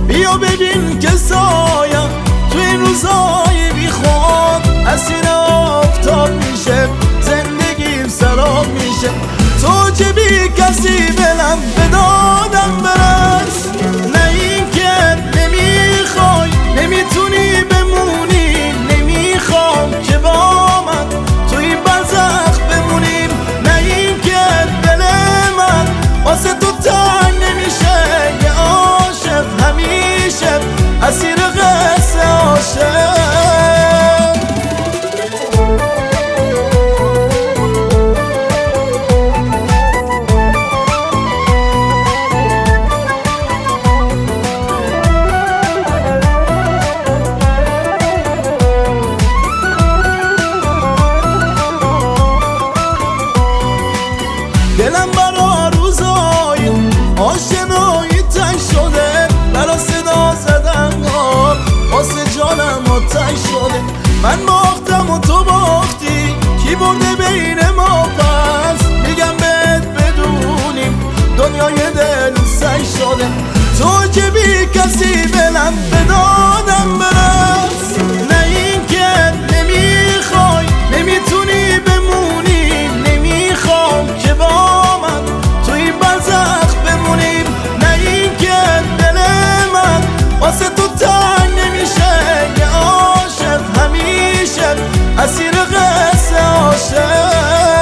بیا ببین که سایم تو این روزای بی خود اسیر آفتاب میشه، زندگیم سراب میشه. تو که بی کسی بلم به دادم برس، نه این که نمیخوای نمیتونی بمونی، نمیخوام که با من تو این برزخ بمونیم، نه این که دل من واسه تو تنگ نمیشه. یه عاشق همیشه اسیر قصه عاشق. دلم برا روزای آشنایی تنگ شده، برا صدا زدن ها واسه جانم آتش شده. من باختم و تو باختی، کی برده بین ما پس؟ میگم بهت بدونیم دنیای دل سنگ شده. تو که بی کسی بلم به دادم برس، نه این که نمیخوای نمیتونی بمونی، نمیخوام که با من تو این برزخ بمونیم، نه این که دل من واسه تو تنگ نمیشه. یه عاشق همیشه اسیر قصه عاشق.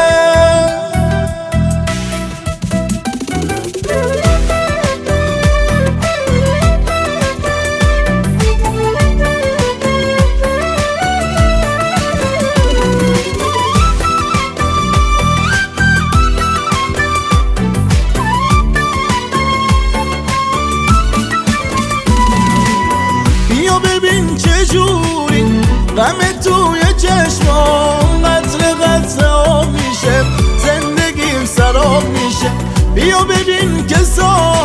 ببین چجوری غم توی چشمام قطره قطره آب میشه، زندگیم سراب میشه. بیا ببین که